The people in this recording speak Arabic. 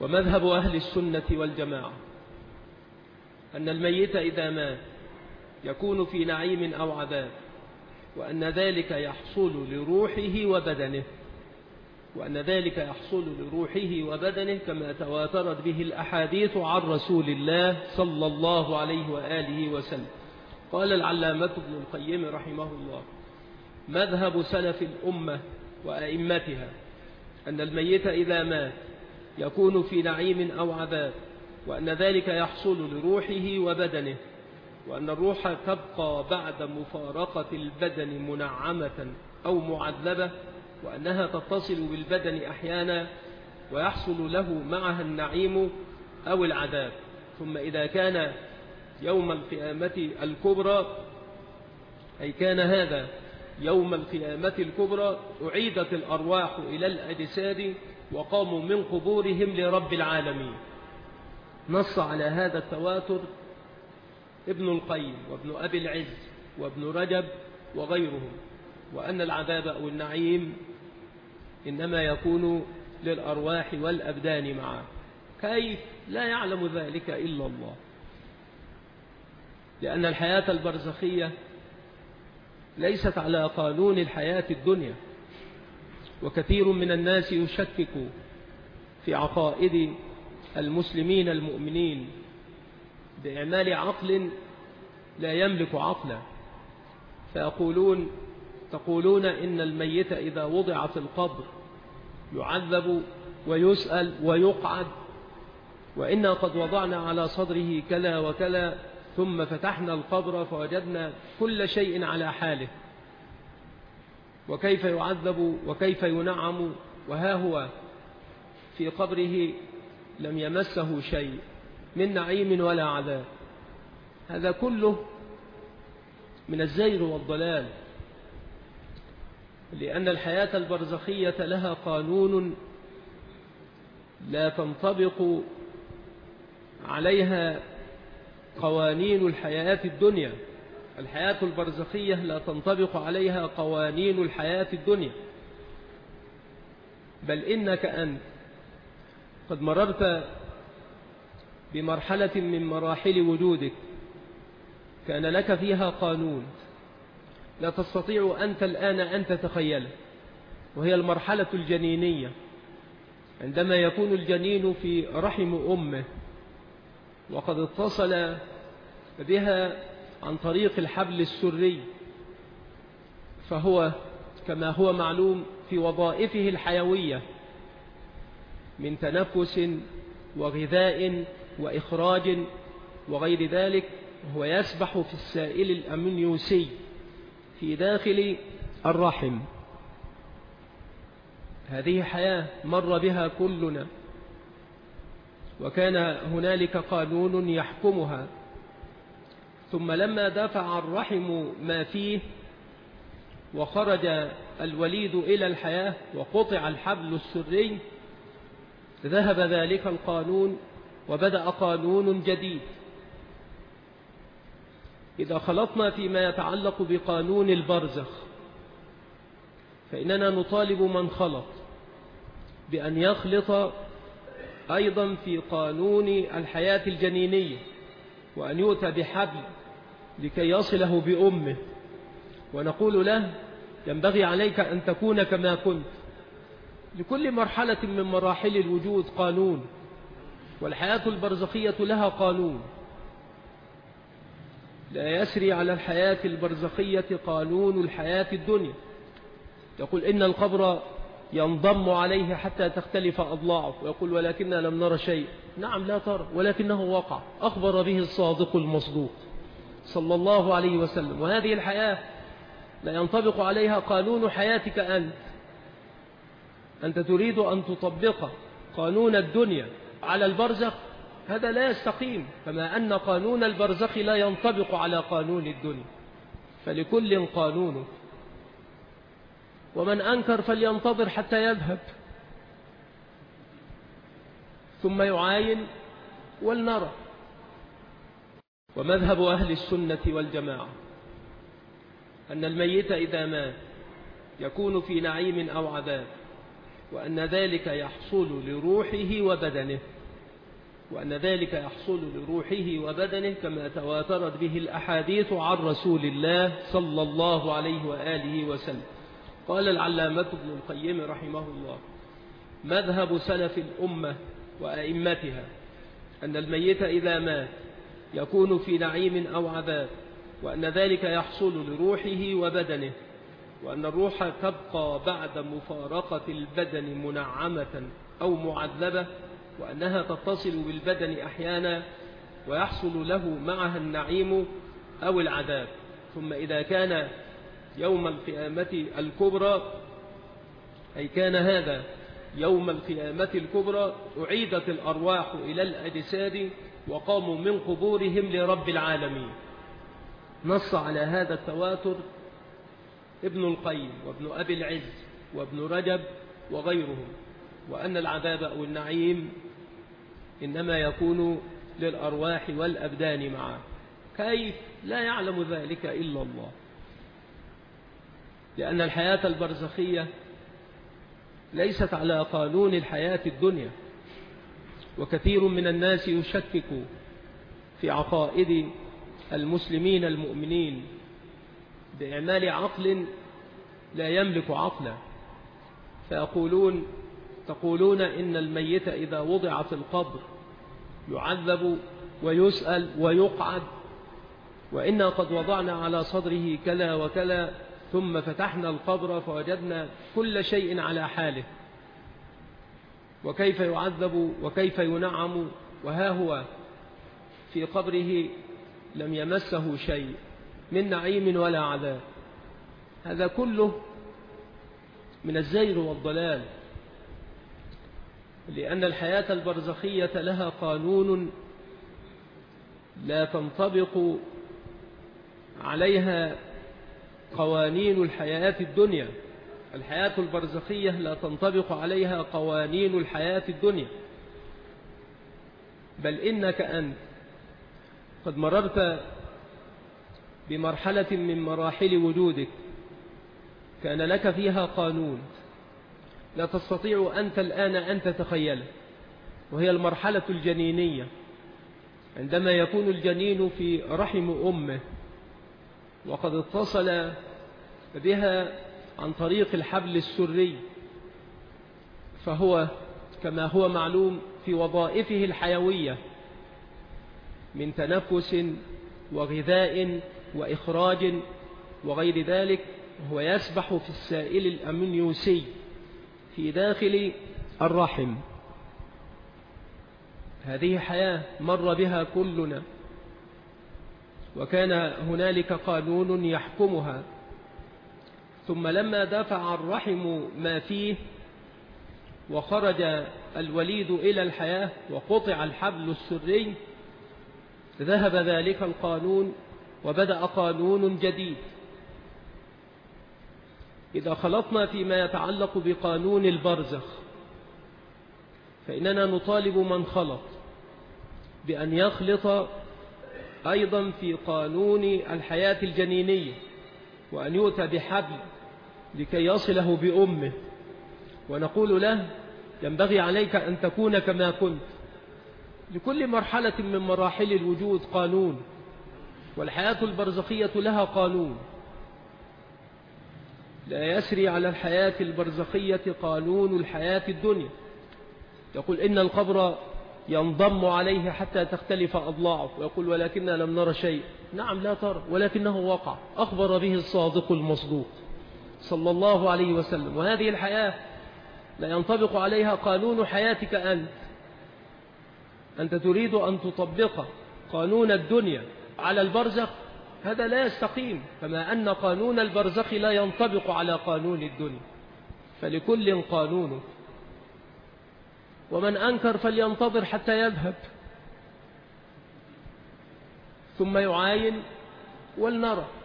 ومذهب أهل السنة والجماعة أن الميت إذا مات يكون في نعيم أو عذاب، وأن ذلك يحصل لروحه وبدنه، كما تواترت به الأحاديث عن رسول الله صلى الله عليه وآله وسلم. قال العلامة ابن القيم رحمه الله: مذهب سلف الأمة وأئمتها أن الميت إذا مات يكون في نعيم أو عذاب، وأن ذلك يحصل لروحه وبدنه، وأن الروح تبقى بعد مفارقة البدن منعمة أو معذبة، وأنها تتصل بالبدن أحيانا ويحصل له معها النعيم أو العذاب. ثم إذا كان يوم القيامة الكبرى، أي كان هذا يوم القيامة الكبرى، أعيدت الأرواح إلى الأجساد وقاموا من قبورهم لرب العالمين. نص على هذا التواتر ابن القيم وابن أبي العز وابن رجب وغيرهم، وأن العذاب أو النعيم إنما يكون للأرواح والأبدان معا. كيف؟ لا يعلم ذلك إلا الله، لأن الحياة البرزخية ليست على قانون الحياة الدنيا. وكثير من الناس يشكك في عقائد المسلمين المؤمنين بإعمال عقل لا يملك عقلا، تقولون إن الميت إذا وضع في القبر يعذب ويسأل ويقعد، وإنا قد وضعنا على صدره كلا وكلا، ثم فتحنا القبر فوجدنا كل شيء على حاله، وكيف يعذب وكيف ينعم، وها هو في قبره لم يمسه شيء من نعيم ولا عذاب. هذا كله من الزيغ والضلال، لأن الحياة البرزخية لها قانون لا تنطبق عليها قوانين الحياة الدنيا. الحياة البرزخية لا تنطبق عليها قوانين الحياة الدنيا، بل إنك أنت قد مررت بمرحلة من مراحل وجودك كان لك فيها قانون لا تستطيع أنت الآن أن تتخيله، وهي المرحلة الجنينية، عندما يكون الجنين في رحم أمه وقد اتصل بها عن طريق الحبل السري، فهو كما هو معلوم في وظائفه الحيوية من تنفس وغذاء وإخراج وغير ذلك، وهو يسبح في السائل الأمنيوسي في داخل الرحم. هذه حياة مر بها كلنا، وكان هنالك قانون يحكمها. ثم لما دفع الرحم ما فيه وخرج الوليد إلى الحياة وقطع الحبل السري، ذهب ذلك القانون وبدأ قانون جديد. إذا خلطنا فيما يتعلق بقانون البرزخ، فإننا نطالب من خلط بأن يخلط أيضا في قانون الحياة الجنينية، وأن يؤتى بحبل لكي يصله بأمه، ونقول له ينبغي عليك أن تكون كما كنت. لكل مرحلة من مراحل الوجود قانون، والحياة البرزخية لها قانون. لا يسري على الحياة البرزخية قانون الحياة الدنيا. يقول إن القبر ينضم عليه حتى تختلف أضلاعه، ويقول ولكننا لم نرى شيء. نعم لا ترى، ولكنه وقع، أخبر به الصادق المصدوق صلى الله عليه وسلم. وهذه الحياة لا ينطبق عليها قانون حياتك أنت تريد أن تطبق قانون الدنيا على البرزخ، هذا لا يستقيم، كما أن قانون البرزخ لا ينطبق على قانون الدنيا، فلكل قانون. ومن أنكر فلينتظر حتى يذهب ثم يعاين ولنرى. ومذهب أهل السنة والجماعة أن الميت إذا مات يكون في نعيم أو عذاب، وأن ذلك يحصل لروحه وبدنه، وأن ذلك يحصل لروحه وبدنه كما تواترت به الأحاديث عن رسول الله صلى الله عليه وآله وسلم. قال العلامة ابن القيم رحمه الله: مذهب سلف الأمة وأئمتها أن الميت إذا مات يكون في نعيم أو عذاب، وأن ذلك يحصل لروحه وبدنه، وأن الروح تبقى بعد مفارقة البدن منعمة أو معذبة، وأنها تتصل بالبدن أحيانا ويحصل له معها النعيم أو العذاب. ثم إذا كان يوم القيامة الكبرى، أي كان هذا يوم القيامة الكبرى، أعيدت الأرواح إلى الأجساد وقاموا من قبورهم لرب العالمين. نص على هذا التواتر ابن القيم وابن أبي العز وابن رجب وغيرهم، وأن العذاب أو النعيم إنما يكون للأرواح والأبدان معا. كيف؟ لا يعلم ذلك إلا الله، لأن الحياة البرزخية ليست على قانون الحياة الدنيا، وكثير من الناس يشكك في عقائد المسلمين المؤمنين بإعمال عقل لا يملك عقلا، تقولون إن الميت إذا وضع في القبر يعذب ويسأل ويقعد، وإنا قد وضعنا على صدره كلا وكلا، ثم فتحنا القبر فوجدنا كل شيء على حاله، وكيف يعذب وكيف ينعم وها هو في قبره لم يمسه شيء من نعيم ولا عذاب. هذا كله من الزيغ والضلال، لأن الحياة البرزخية لها قانون لا تنطبق عليها قوانين الحياة الدنيا. الحياة البرزخية لا تنطبق عليها قوانين الحياة الدنيا، بل إنك أنت قد مررت بمرحلة من مراحل وجودك كان لك فيها قانون لا تستطيع أنت الآن أن تتخيله، وهي المرحلة الجنينية، عندما يكون الجنين في رحم أمه وقد اتصل بها عن طريق الحبل السري، فهو كما هو معلوم في وظائفه الحيوية من تنفس وغذاء وإخراج وغير ذلك، وهو يسبح في السائل الأمنيوسي في داخل الرحم. هذه حياة مر بها كلنا، وكان هنالك قانون يحكمها. ثم لما دفع الرحم ما فيه وخرج الوليد إلى الحياة وقطع الحبل السري، ذهب ذلك القانون وبدأ قانون جديد. إذا خلطنا فيما يتعلق بقانون البرزخ، فإننا نطالب من خلط بأن يخلط أيضا في قانون الحياة الجنينية، وأن يؤتى بحبل لكي يصله بأمه، ونقول له ينبغي عليك أن تكون كما كنت. لكل مرحلة من مراحل الوجود قانون، والحياة البرزخية لها قانون. لا يسري على الحياة البرزخية قانون الحياة الدنيا. يقول إن القبر ينضم عليه حتى تختلف أضلاعه، ويقول ولكننا لم نرى شيء. نعم لا ترى، ولكنه وقع، أخبر به الصادق المصدوق صلى الله عليه وسلم. وهذه الحياة لا ينطبق عليها قانون حياتك أنت تريد أن تطبق قانون الدنيا على البرزخ، هذا لا يستقيم، كما أن قانون البرزخ لا ينطبق على قانون الدنيا، فلكل قانونه. ومن أنكر فلينتظر حتى يذهب ثم يعاين ولنرى.